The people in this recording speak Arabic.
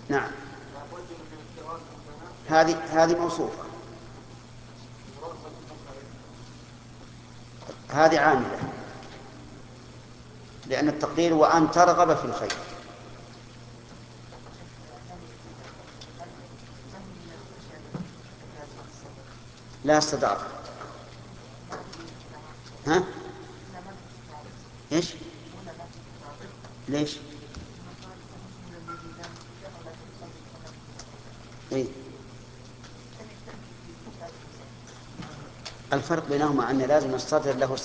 نعم، هذه موصوفة، هذه عاملة، لأن التقدير وأن ترغب في الخير. لا استدار. ها؟ ايش؟ ليش؟ إيه؟ الفرق بينهما أن لازم الصدر له